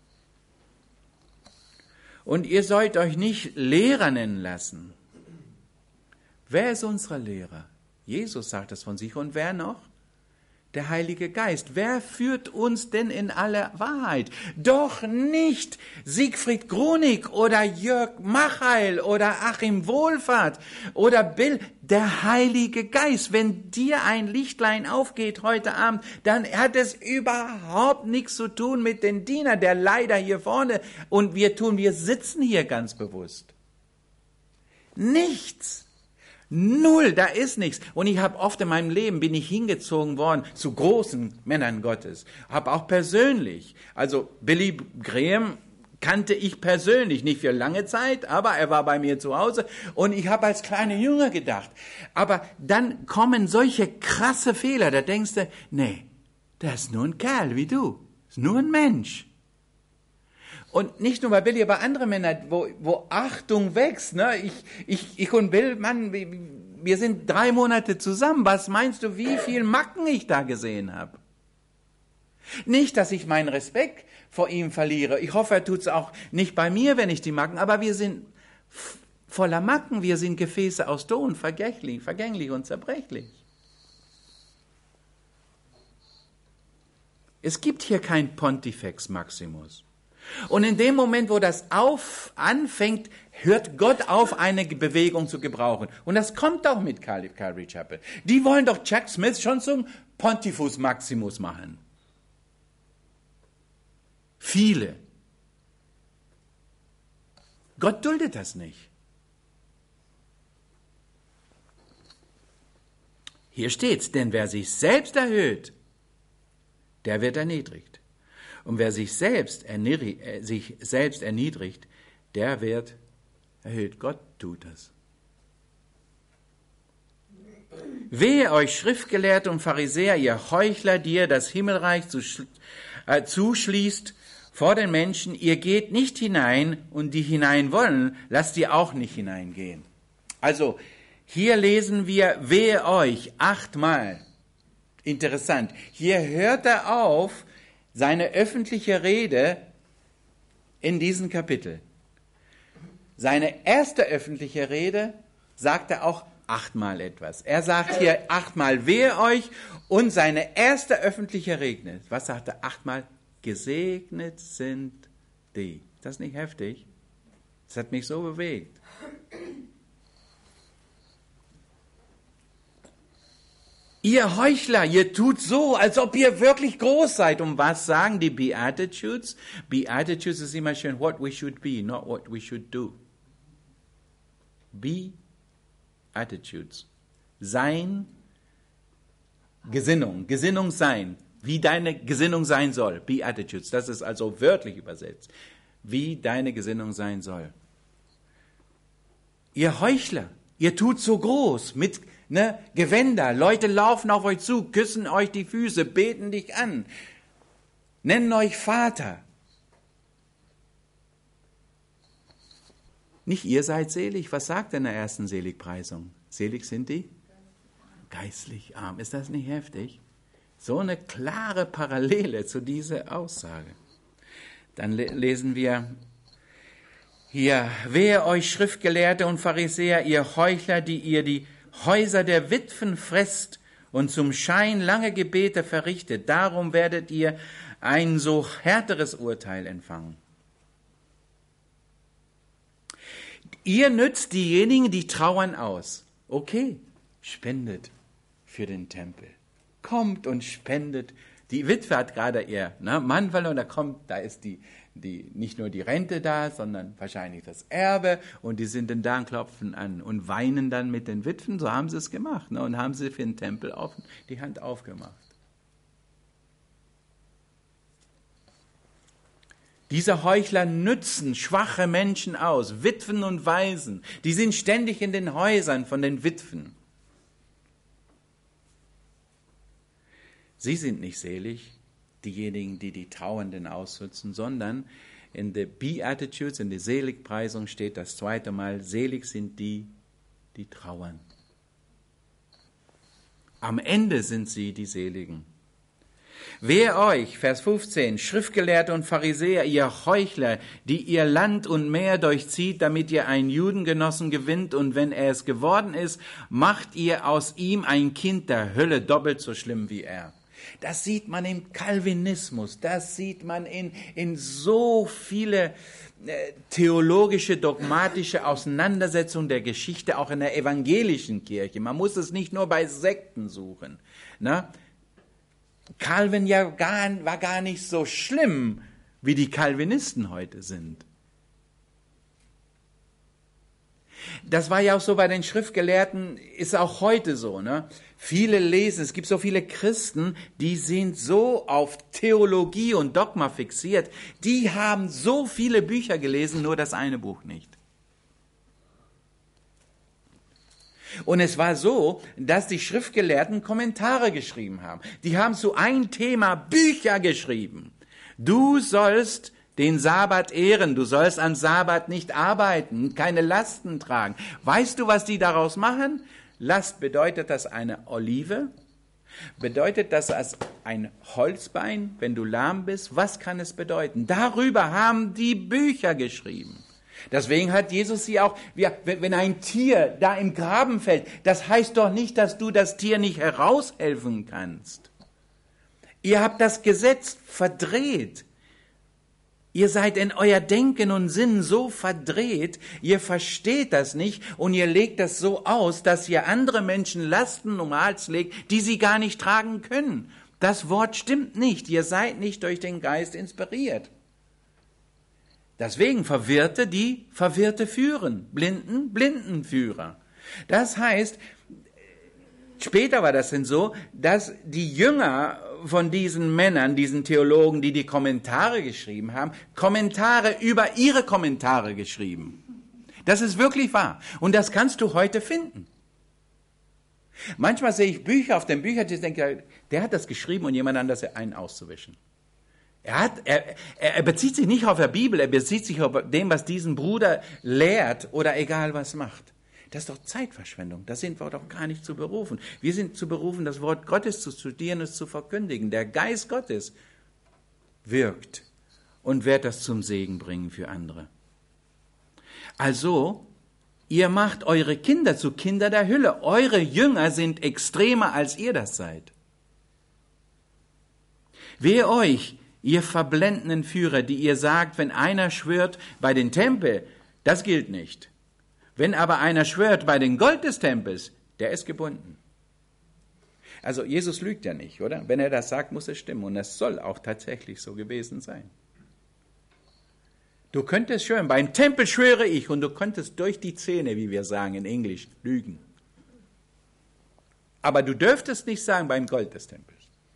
[SPEAKER 1] Und ihr sollt euch nicht Lehrer nennen lassen. Wer ist unser Lehrer? Jesus sagt es von sich. Und wer noch? Der Heilige Geist. Wer führt uns denn in alle Wahrheit? Doch nicht Siegfried Grunig oder Jörg Machael oder Achim Wohlfahrt oder Bill. Der Heilige Geist. Wenn dir ein Lichtlein aufgeht heute Abend, dann hat es überhaupt nichts zu tun mit den Dienern, der leider hier vorne und wir tun, wir sitzen hier ganz bewusst. Nichts. Null, da ist nichts. Und ich habe oft in meinem Leben, bin ich hingezogen worden zu großen Männern Gottes. Habe auch persönlich, also Billy Graham kannte ich persönlich, nicht für lange Zeit, aber er war bei mir zu Hause und ich habe als kleiner Jünger gedacht. Aber dann kommen solche krasse Fehler, da denkst du, nee, der ist nur ein Kerl wie du, ist nur ein Mensch. Und nicht nur bei Billy, aber andere Männer, wo, wo Achtung wächst. Ne? Ich, ich, ich und Bill, Mann, wir sind drei Monate zusammen. Was meinst du, wie viel Macken ich da gesehen habe? Nicht, dass ich meinen Respekt vor ihm verliere. Ich hoffe, er tut es auch nicht bei mir, wenn ich die Macken. Aber wir sind voller Macken. Wir sind Gefäße aus Ton, vergänglich, vergänglich und zerbrechlich. Es gibt hier kein Pontifex Maximus. Und in dem Moment, wo das auf, anfängt, hört Gott auf, eine Bewegung zu gebrauchen. Und das kommt auch mit Calvary Chapel. Die wollen doch Chuck Smith schon zum Pontifex Maximus machen. Viele. Gott duldet das nicht. Hier steht's, denn wer sich selbst erhöht, der wird erniedrigt. Und wer sich selbst, erniedrigt, äh, sich selbst erniedrigt, der wird erhöht. Gott tut das. Wehe euch, Schriftgelehrte und Pharisäer, ihr Heuchler, die ihr das Himmelreich zu, äh, zuschließt vor den Menschen. Ihr geht nicht hinein und die hinein wollen, lasst ihr auch nicht hineingehen. Also, hier lesen wir, wehe euch, achtmal. Interessant. Hier hört er auf, seine öffentliche Rede in diesem Kapitel. Seine erste öffentliche Rede sagt er auch achtmal etwas. Er sagt hier achtmal, wehe euch, und seine erste öffentliche Rede, was sagt er achtmal? Gesegnet sind die. Ist das nicht heftig? Das hat mich so bewegt. Ihr Heuchler, ihr tut so, als ob ihr wirklich groß seid. Und was sagen die Beatitudes? Beatitudes ist immer schön, what we should be, not what we should do. Beatitudes. Sein, Gesinnung, Gesinnung sein, wie deine Gesinnung sein soll. Beatitudes, das ist also wörtlich übersetzt. Wie deine Gesinnung sein soll. Ihr Heuchler, ihr tut so groß, mit Ne, Gewänder, Leute laufen auf euch zu, küssen euch die Füße, beten dich an, nennen euch Vater. Nicht ihr seid selig, was sagt er in der ersten Seligpreisung? Selig sind die? Geistlich arm. Ist das nicht heftig? So eine klare Parallele zu dieser Aussage. Dann le- lesen wir hier, wehe euch Schriftgelehrte und Pharisäer, ihr Heuchler, die ihr die Häuser der Witwen fresst und zum Schein lange Gebete verrichtet. Darum werdet ihr ein so härteres Urteil empfangen. Ihr nützt diejenigen, die trauern, aus. Okay, spendet für den Tempel. Kommt und spendet. Die Witwe hat gerade ihr ne, Mann verloren, da kommt, da ist die, die, nicht nur die Rente da, sondern wahrscheinlich das Erbe, und die sind dann da und klopfen an und weinen dann mit den Witwen, so haben sie es gemacht, ne, und haben sie für den Tempel auf, die Hand aufgemacht. Diese Heuchler nützen schwache Menschen aus, Witwen und Waisen, die sind ständig in den Häusern von den Witwen. Sie sind nicht selig, diejenigen, die die Trauernden ausnutzen, sondern in der Beatitudes, in der Seligpreisung steht das zweite Mal, selig sind die, die trauern. Am Ende sind sie die Seligen. Wehe euch, Vers fünfzehn, Schriftgelehrte und Pharisäer, ihr Heuchler, die ihr Land und Meer durchzieht, damit ihr einen Judengenossen gewinnt, und wenn er es geworden ist, macht ihr aus ihm ein Kind der Hölle, doppelt so schlimm wie er. Das sieht man im Calvinismus, das sieht man in, in so viele äh, theologische, dogmatische Auseinandersetzungen der Geschichte, auch in der evangelischen Kirche. Man muss es nicht nur bei Sekten suchen. Ne? Calvin ja gar, war gar nicht so schlimm, wie die Calvinisten heute sind. Das war ja auch so bei den Schriftgelehrten, ist auch heute so. Ne? Viele lesen, es gibt so viele Christen, die sind so auf Theologie und Dogma fixiert, die haben so viele Bücher gelesen, nur das eine Buch nicht. Und es war so, dass die Schriftgelehrten Kommentare geschrieben haben. Die haben zu einem Thema Bücher geschrieben. Du sollst den Sabbat ehren, du sollst am Sabbat nicht arbeiten, keine Lasten tragen. Weißt du, was die daraus machen? Last bedeutet das eine Olive? Bedeutet das als ein Holzbein, wenn du lahm bist? Was kann es bedeuten? Darüber haben die Bücher geschrieben. Deswegen hat Jesus sie auch, wenn ein Tier da im Graben fällt, das heißt doch nicht, dass du das Tier nicht heraushelfen kannst. Ihr habt das Gesetz verdreht. Ihr seid in euer Denken und Sinn so verdreht, ihr versteht das nicht und ihr legt das so aus, dass ihr andere Menschen Lasten um den Hals legt, die sie gar nicht tragen können. Das Wort stimmt nicht, ihr seid nicht durch den Geist inspiriert. Deswegen Verwirrte, die Verwirrte führen, Blinden, Blindenführer. Das heißt, später war das denn so, dass die Jünger von diesen Männern, diesen Theologen, die die Kommentare geschrieben haben, Kommentare über ihre Kommentare geschrieben. Das ist wirklich wahr. Und das kannst du heute finden. Manchmal sehe ich Bücher auf dem Büchertisch und denke, der hat das geschrieben, um jemand anders einen auszuwischen. Er, hat, er, er bezieht sich nicht auf der Bibel, er bezieht sich auf dem, was diesen Bruder lehrt oder egal was macht. Das ist doch Zeitverschwendung, da sind wir doch gar nicht zu berufen. Wir sind zu berufen, das Wort Gottes zu studieren und es zu verkündigen. Der Geist Gottes wirkt und wird das zum Segen bringen für andere. Also, ihr macht eure Kinder zu Kinder der Hölle. Eure Jünger sind extremer, als ihr das seid. Wehe euch, ihr verblendenden Führer, die ihr sagt, wenn einer schwört bei den Tempel, das gilt nicht. Wenn aber einer schwört bei dem Gold des Tempels, der ist gebunden. Also Jesus lügt ja nicht, oder? Wenn er das sagt, muss es stimmen. Und es soll auch tatsächlich so gewesen sein. Du könntest schwören, beim Tempel schwöre ich, und du könntest durch die Zähne, wie wir sagen in Englisch, lügen. Aber du dürftest nicht sagen, beim Gold des Tempels.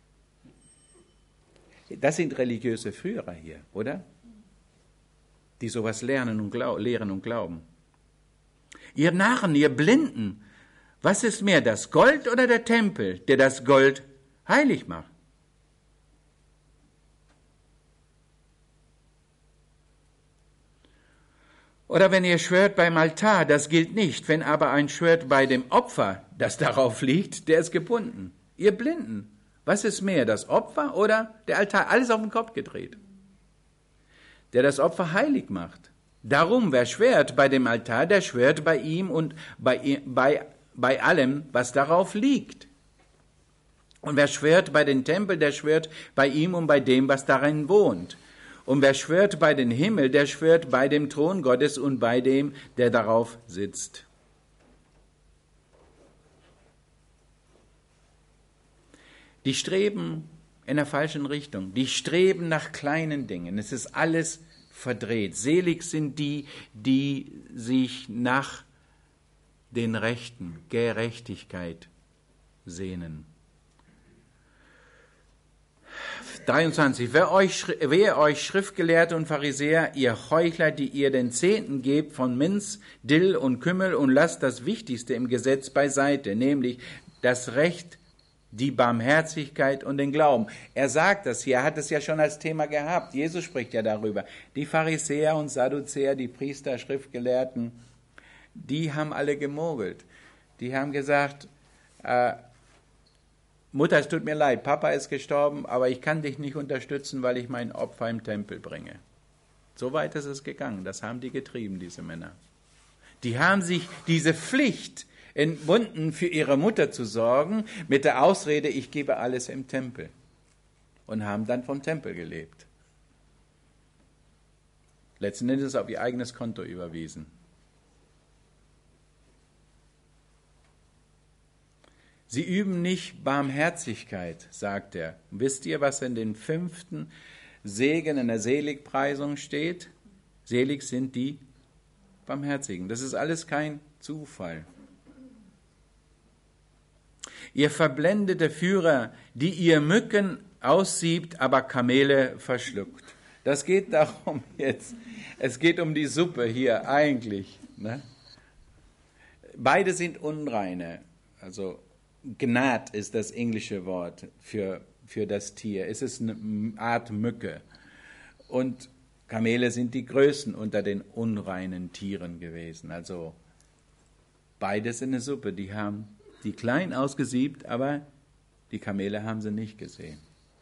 [SPEAKER 1] Das sind religiöse Führer hier, oder? Die sowas lernen und glaub, lehren und glauben. Ihr Narren, ihr Blinden, was ist mehr, das Gold oder der Tempel, der das Gold heilig macht? Oder wenn ihr schwört beim Altar, das gilt nicht. Wenn aber ein schwört bei dem Opfer, das darauf liegt, der ist gebunden. Ihr Blinden, Was ist mehr, das Opfer oder der Altar? Alles auf den Kopf gedreht. Der das Opfer heilig macht. Darum, wer schwört bei dem Altar, der schwört bei ihm und bei, bei, bei allem, was darauf liegt. Und wer schwört bei dem Tempel, der schwört bei ihm und bei dem, was darin wohnt. Und wer schwört bei dem Himmel, der schwört bei dem Thron Gottes und bei dem, der darauf sitzt. Die streben in der falschen Richtung. Die streben nach kleinen Dingen. Es ist alles verdreht. Selig sind die, die sich nach den Rechten, Gerechtigkeit sehnen. dreiundzwanzig. Wer euch, wer euch Schriftgelehrte und Pharisäer, ihr Heuchler, die ihr den Zehnten gebt von Minz, Dill und Kümmel und lasst das Wichtigste im Gesetz beiseite, nämlich das Recht, die Barmherzigkeit und den Glauben. Er sagt das hier, er hat es ja schon als Thema gehabt. Jesus spricht ja darüber. Die Pharisäer und Sadduzäer, die Priester, Schriftgelehrten, die haben alle gemogelt. Die haben gesagt, äh, Mutter, es tut mir leid, Papa ist gestorben, aber ich kann dich nicht unterstützen, weil ich mein Opfer im Tempel bringe. So weit ist es gegangen. Das haben die getrieben, diese Männer. Die haben sich diese Pflicht entbunden, für ihre Mutter zu sorgen, mit der Ausrede, ich gebe alles im Tempel. Und haben dann vom Tempel gelebt. Letzten Endes auf ihr eigenes Konto überwiesen. Sie üben nicht Barmherzigkeit, sagt er. Und wisst ihr, was in den fünften Segen in der Seligpreisung steht? Selig sind die Barmherzigen. Das ist alles kein Zufall. Ihr verblendete Führer, die ihr Mücken aussiebt, aber Kamele verschluckt. Das geht darum jetzt. Es geht um die Suppe hier eigentlich. Ne? Beide sind unreine. Also Gnat ist das englische Wort für, für das Tier. Es ist eine Art Mücke. Und Kamele sind die größten unter den unreinen Tieren gewesen. Also beides in der Suppe. Die haben die klein ausgesiebt, aber die Kamele haben sie nicht gesehen.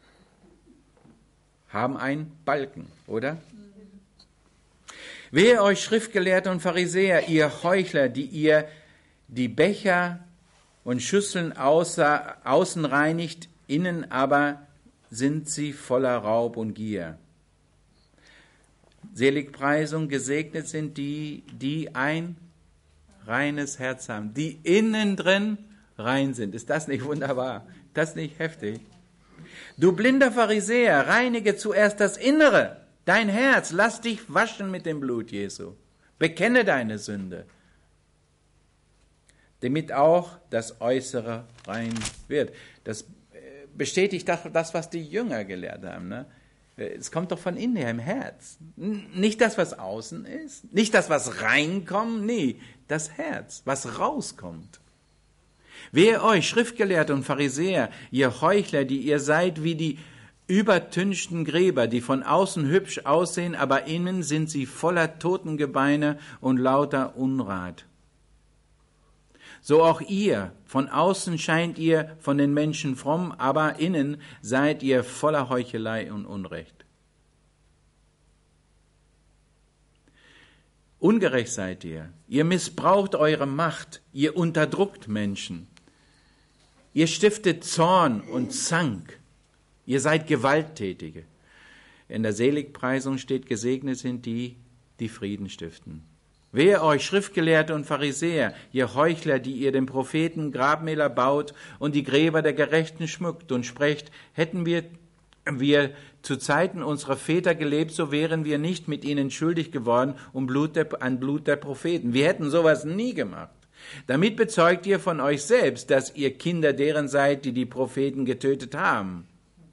[SPEAKER 1] Haben einen Balken, oder? Wehe euch Schriftgelehrte und Pharisäer, ihr Heuchler, die ihr die Becher und Schüsseln außer, außen reinigt, innen aber sind sie voller Raub und Gier. Seligpreisung, gesegnet sind die, die ein reines Herz haben, die innen drin rein sind. Ist das nicht wunderbar? Ist das nicht heftig? Du blinder Pharisäer, reinige zuerst das Innere, dein Herz, lass dich waschen mit dem Blut Jesu. Bekenne deine Sünde, damit auch das Äußere rein wird. Das bestätigt das, was die Jünger gelehrt haben. Ne? Es kommt doch von innen her, im Herz. Nicht das, was außen ist, nicht das, was reinkommt, nee, das Herz, was rauskommt. Wehe euch, Schriftgelehrte und Pharisäer, ihr Heuchler, die ihr seid wie die übertünchten Gräber, die von außen hübsch aussehen, aber innen sind sie voller Totengebeine und lauter Unrat. So auch ihr, von außen scheint ihr von den Menschen fromm, aber innen seid ihr voller Heuchelei und Unrecht. Ungerecht seid ihr, ihr missbraucht eure Macht, ihr unterdrückt Menschen, ihr stiftet Zorn und Zank, ihr seid Gewalttätige. In der Seligpreisung steht, gesegnet sind die, die Frieden stiften. Wehe euch, Schriftgelehrte und Pharisäer, ihr Heuchler, die ihr den Propheten Grabmäler baut und die Gräber der Gerechten schmückt und sprecht, hätten wir, wir zu Zeiten unserer Väter gelebt, so wären wir nicht mit ihnen schuldig geworden um Blut der, an Blut der Propheten. Wir hätten sowas nie gemacht. Damit bezeugt ihr von euch selbst, dass ihr Kinder deren seid, die die Propheten getötet haben.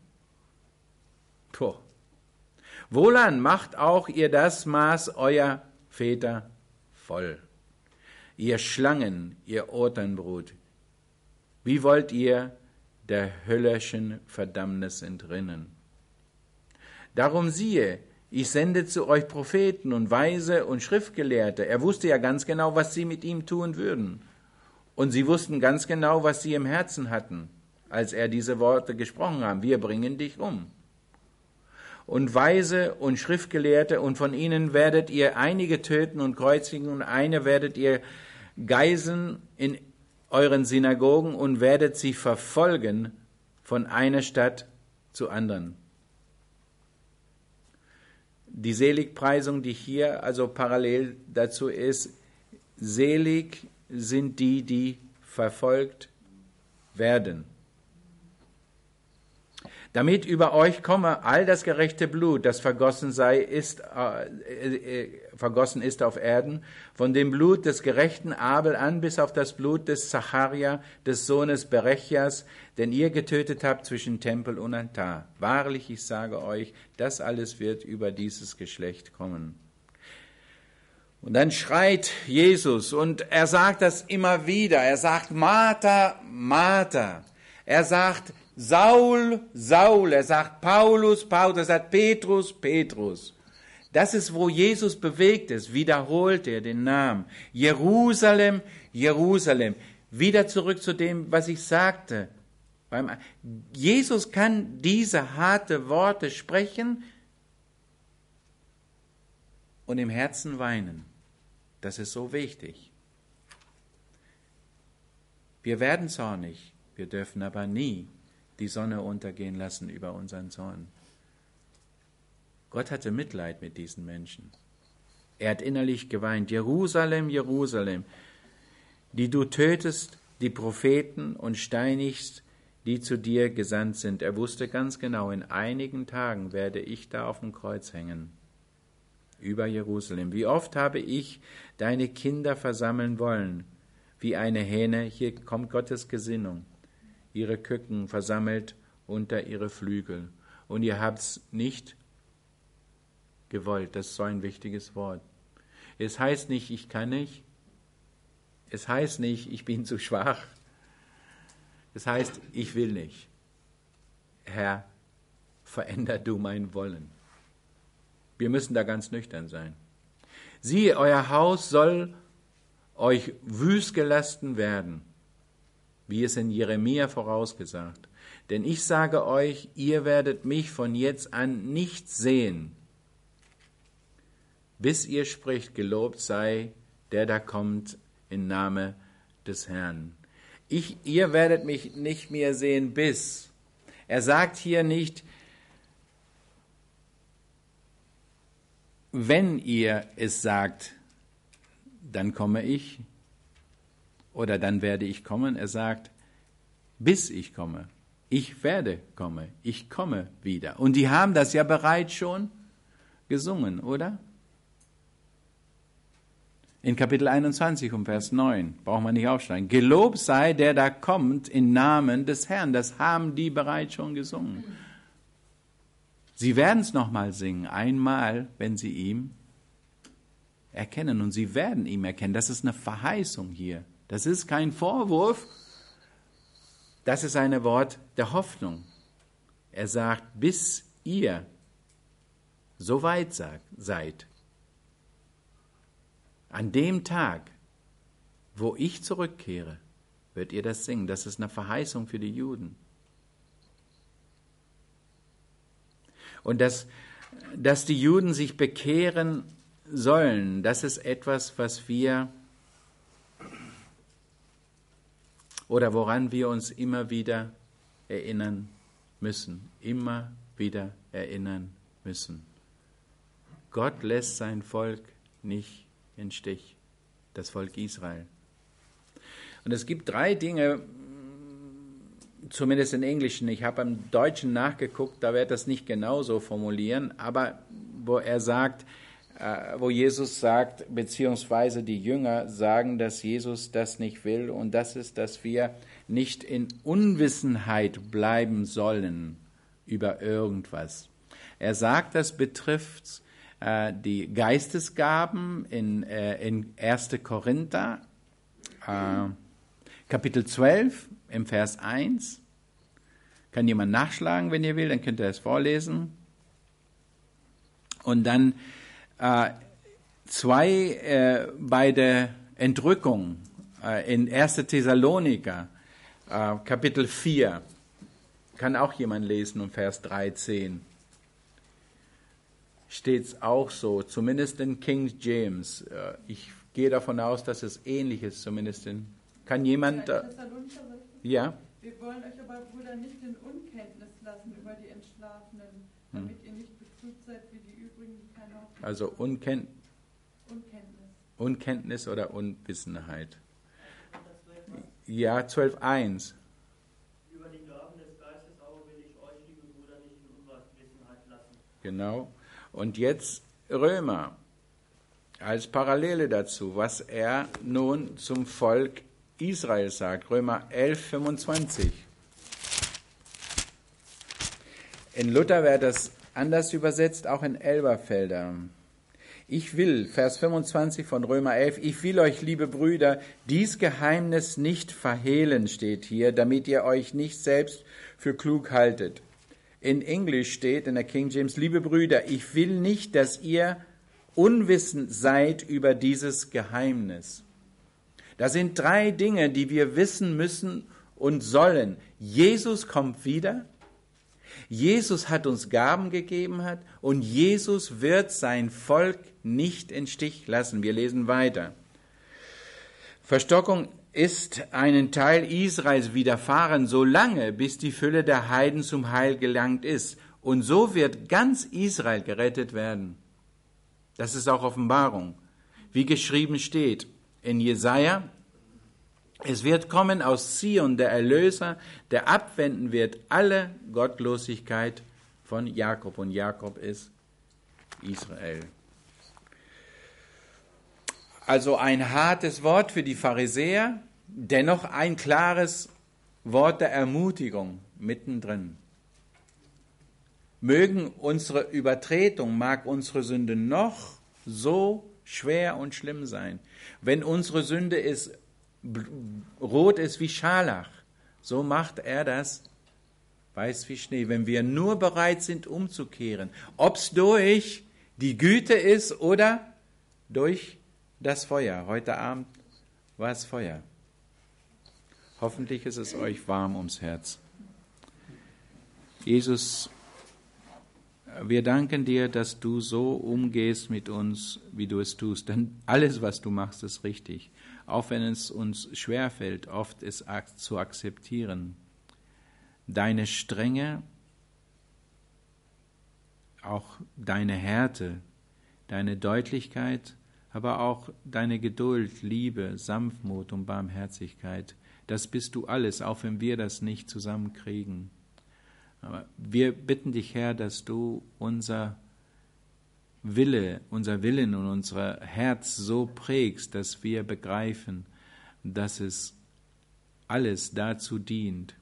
[SPEAKER 1] Puh. Wohlan macht auch ihr das Maß eurer Väter voll. Ihr Schlangen, ihr Oternbrut, wie wollt ihr der höllischen Verdammnis entrinnen? Darum siehe, ich sende zu euch Propheten und Weise und Schriftgelehrte. Er wusste ja ganz genau, was sie mit ihm tun würden. Und sie wussten ganz genau, was sie im Herzen hatten. als er diese Worte gesprochen hat: Wir bringen dich um. Und Weise und Schriftgelehrte, und von ihnen werdet ihr einige töten und kreuzigen, und eine werdet ihr geiseln in euren Synagogen und werdet sie verfolgen von einer Stadt zu anderen. Die Seligpreisung, die hier also parallel dazu ist: Selig sind die, die verfolgt werden, damit über euch komme all das gerechte Blut, das vergossen sei, ist, äh, äh, vergossen ist auf Erden, von dem Blut des gerechten Abel an bis auf das Blut des Zacharia, des Sohnes Berechias, den ihr getötet habt zwischen Tempel und Altar. Wahrlich, ich sage euch, das alles wird über dieses Geschlecht kommen. Und dann schreit Jesus, und er sagt das immer wieder. Er sagt: Martha, Martha. Er sagt: Saul, Saul. Er sagt: Paulus, Paulus. Er sagt: Petrus, Petrus. Das ist, wo Jesus bewegt ist. Wiederholt er den Namen. Jerusalem, Jerusalem. Wieder zurück zu dem, was ich sagte. Jesus kann diese harte Worte sprechen und im Herzen weinen. Das ist so wichtig. Wir werden zornig, wir dürfen aber nie die Sonne untergehen lassen über unseren Zorn. Gott hatte Mitleid mit diesen Menschen. Er hat innerlich geweint: Jerusalem, Jerusalem, die du tötest die Propheten und steinigst, die zu dir gesandt sind. Er wusste ganz genau, in einigen Tagen werde ich da auf dem Kreuz hängen. Über Jerusalem. Wie oft habe ich deine Kinder versammeln wollen, wie eine Hähne, hier kommt Gottes Gesinnung, ihre Küken versammelt unter ihre Flügel. Und ihr habt's nicht gewollt. Das ist so ein wichtiges Wort. Es heißt nicht, ich kann nicht. Es heißt nicht, ich bin zu schwach. Es heißt, ich will nicht. Herr, veränder du mein Wollen. Wir müssen da ganz nüchtern sein. Siehe, euer Haus soll euch wüst gelassen werden, wie es in Jeremia vorausgesagt. Denn ich sage euch, ihr werdet mich von jetzt an nicht sehen, bis ihr spricht: Gelobt sei, der da kommt im Namen des Herrn. Ich, ihr werdet mich nicht mehr sehen, bis. Er sagt hier nicht, wenn ihr es sagt, dann komme ich oder dann werde ich kommen. Er sagt, bis ich komme. Ich werde kommen. Ich komme wieder. Und die haben das ja bereits schon gesungen, oder? In Kapitel einundzwanzig um Vers neun, braucht man nicht aufsteigen. Gelobt sei, der da kommt im Namen des Herrn. Das haben die bereits schon gesungen. Sie werden es nochmal singen, einmal, wenn sie ihm erkennen. Und sie werden ihm erkennen. Das ist eine Verheißung hier. Das ist kein Vorwurf. Das ist ein Wort der Hoffnung. Er sagt, bis ihr so weit seid, an dem Tag, wo ich zurückkehre, wird ihr das singen. Das ist eine Verheißung für die Juden. Und dass, dass die Juden sich bekehren sollen, das ist etwas, was wir oder woran wir uns immer wieder erinnern müssen. Immer wieder erinnern müssen. Gott lässt sein Volk nicht in Stich, das Volk Israel. Und es gibt drei Dinge, zumindest im Englischen, ich habe im Deutschen nachgeguckt, da wird das nicht genauso formulieren, aber wo er sagt, äh, wo Jesus sagt, beziehungsweise die Jünger sagen, dass Jesus das nicht will, und das ist, dass wir nicht in Unwissenheit bleiben sollen über irgendwas. Er sagt, das betrifft äh, die Geistesgaben in, äh, in erster Korinther, äh, Kapitel zwölf, im Vers eins. Kann jemand nachschlagen, wenn ihr will, dann könnt ihr es vorlesen. Und dann äh, zwei äh, bei der Entrückung äh, in erster Thessaloniker, äh, Kapitel vier, Kann auch jemand lesen um Vers dreizehn. Steht es auch so, zumindest in King James. Ich gehe davon aus, dass es ähnlich ist, zumindest in... Kann jemand...
[SPEAKER 3] Ja,
[SPEAKER 1] Äh, ja?
[SPEAKER 3] Wir wollen euch aber, Brüder, nicht in Unkenntnis lassen über die Entschlafenen, damit hm. ihr nicht betrübt seid wie die übrigen, die keine Hoffnung haben.
[SPEAKER 1] Also Unken
[SPEAKER 3] Unkenntnis.
[SPEAKER 1] Unkenntnis oder Unwissenheit. Ja, zwölf eins.
[SPEAKER 2] Über die Gaben des Geistes aber will ich euch, liebe Brüder, nicht in Unwissenheit lassen.
[SPEAKER 1] Genau. Und jetzt Römer, als Parallele dazu, was er nun zum Volk Israel sagt. Römer elf fünfundzwanzig. In Luther wird das anders übersetzt, auch in Elberfelder. Ich will, Vers fünfundzwanzig von Römer elf, ich will euch, liebe Brüder, dies Geheimnis nicht verhehlen, steht hier, damit ihr euch nicht selbst für klug haltet. In Englisch steht in der King James, liebe Brüder, ich will nicht, dass ihr unwissend seid über dieses Geheimnis. Da sind drei Dinge, die wir wissen müssen und sollen. Jesus kommt wieder. Jesus hat uns Gaben gegeben hat und Jesus wird sein Volk nicht in Stich lassen. Wir lesen weiter. Verstockung ist einen Teil Israels widerfahren, solange bis die Fülle der Heiden zum Heil gelangt ist. Und so wird ganz Israel gerettet werden. Das ist auch Offenbarung. Wie geschrieben steht in Jesaja, es wird kommen aus Zion der Erlöser, der abwenden wird alle Gottlosigkeit von Jakob. Und Jakob ist Israel. Also ein hartes Wort für die Pharisäer, dennoch ein klares Wort der Ermutigung mittendrin. Mögen unsere Übertretung, mag unsere Sünde noch so schwer und schlimm sein. Wenn unsere Sünde ist, rot ist wie Scharlach, so macht er das weiß wie Schnee. Wenn wir nur bereit sind, umzukehren, ob es durch die Güte ist oder durch das Feuer. Heute Abend war es Feuer. Hoffentlich ist es euch warm ums Herz. Jesus, wir danken dir, dass du so umgehst mit uns, wie du es tust. Denn alles, was du machst, ist richtig. Auch wenn es uns schwerfällt, oft es zu akzeptieren. Deine Strenge, auch deine Härte, deine Deutlichkeit, aber auch deine Geduld, Liebe, Sanftmut und Barmherzigkeit, das bist du alles, auch wenn wir das nicht zusammenkriegen. Aber wir bitten dich, Herr, dass du unser Wille, unser Willen und unser Herz so prägst, dass wir begreifen, dass es alles dazu dient,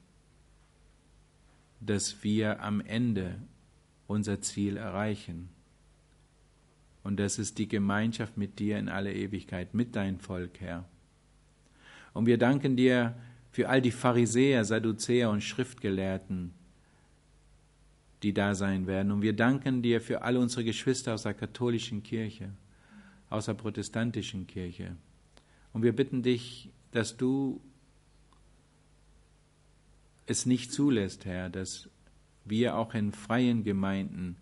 [SPEAKER 1] dass wir am Ende unser Ziel erreichen. Und das ist die Gemeinschaft mit dir in alle Ewigkeit, mit deinem Volk, Herr. Und wir danken dir für all die Pharisäer, Sadduzäer und Schriftgelehrten, die da sein werden. Und wir danken dir für alle unsere Geschwister aus der katholischen Kirche, aus der protestantischen Kirche. Und wir bitten dich, dass du es nicht zulässt, Herr, dass wir auch in freien Gemeinden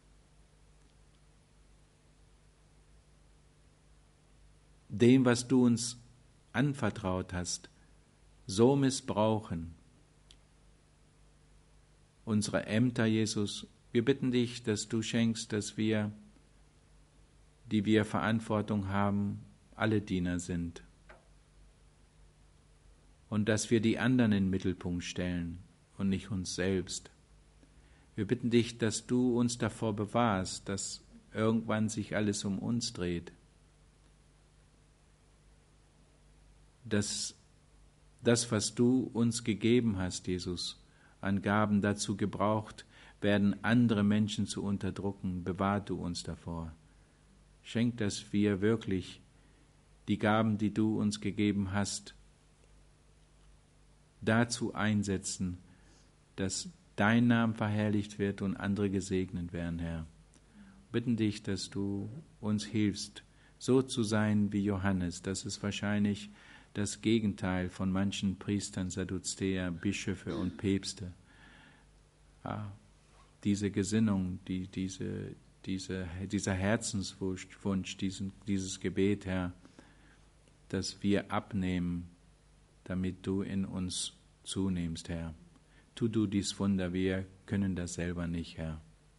[SPEAKER 1] dem, was du uns anvertraut hast, so missbrauchen. Unsere Ämter, Jesus, wir bitten dich, dass du schenkst, dass wir, die wir Verantwortung haben, alle Diener sind. Und dass wir die anderen in den Mittelpunkt stellen und nicht uns selbst. Wir bitten dich, dass du uns davor bewahrst, dass irgendwann sich alles um uns dreht. Dass das, was du uns gegeben hast, Jesus, an Gaben dazu gebraucht werden, andere Menschen zu unterdrücken. Bewahr du uns davor. Schenk, dass wir wirklich die Gaben, die du uns gegeben hast, dazu einsetzen, dass dein Name verherrlicht wird und andere gesegnet werden, Herr. Bitten dich, dass du uns hilfst, so zu sein wie Johannes. Das ist wahrscheinlich das Gegenteil von manchen Priestern, Sadduzäer, Bischöfe und Päpste. ja, diese Gesinnung, die, diese, diese, dieser Herzenswunsch, diesen, dieses Gebet, Herr, dass wir abnehmen, damit du in uns zunimmst, Herr. Tu du dies Wunder, wir können das selber nicht, Herr.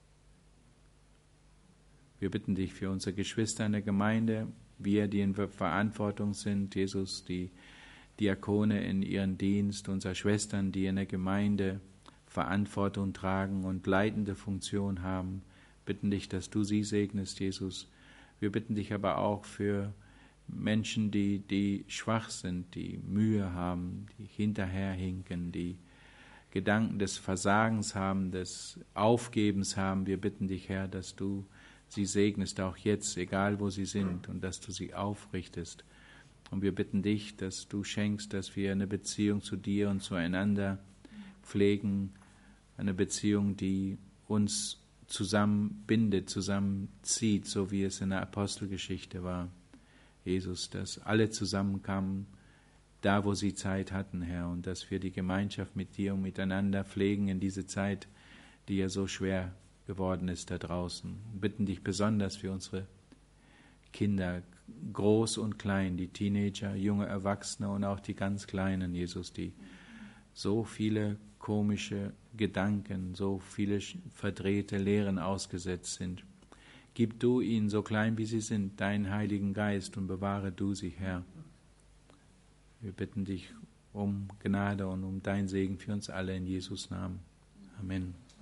[SPEAKER 1] Wir bitten dich für unsere Geschwister in der Gemeinde, wir, die in Verantwortung sind, Jesus, die Diakone in ihren Dienst, unsere Schwestern, die in der Gemeinde Verantwortung tragen und leitende Funktion haben, bitten dich, dass du sie segnest, Jesus. Wir bitten dich aber auch für Menschen, die, die schwach sind, die Mühe haben, die hinterherhinken, die Gedanken des Versagens haben, des Aufgebens haben. Wir bitten dich, Herr, dass du sie segnest, auch jetzt, egal wo sie sind, und dass du sie aufrichtest. Und wir bitten dich, dass du schenkst, dass wir eine Beziehung zu dir und zueinander pflegen, eine Beziehung, die uns zusammenbindet, zusammenzieht, so wie es in der Apostelgeschichte war. Jesus, dass alle zusammenkamen, da wo sie Zeit hatten, Herr, und dass wir die Gemeinschaft mit dir und miteinander pflegen in diese Zeit, die ja so schwer geworden ist da draußen. Wir bitten dich besonders für unsere Kinder, groß und klein, die Teenager, junge Erwachsene und auch die ganz Kleinen, Jesus, die so viele komische Gedanken, so viele verdrehte Lehren ausgesetzt sind. Gib du ihnen, so klein wie sie sind, deinen Heiligen Geist und bewahre du sie, Herr. Wir bitten dich um Gnade und um dein Segen für uns alle in Jesus' Namen. Amen.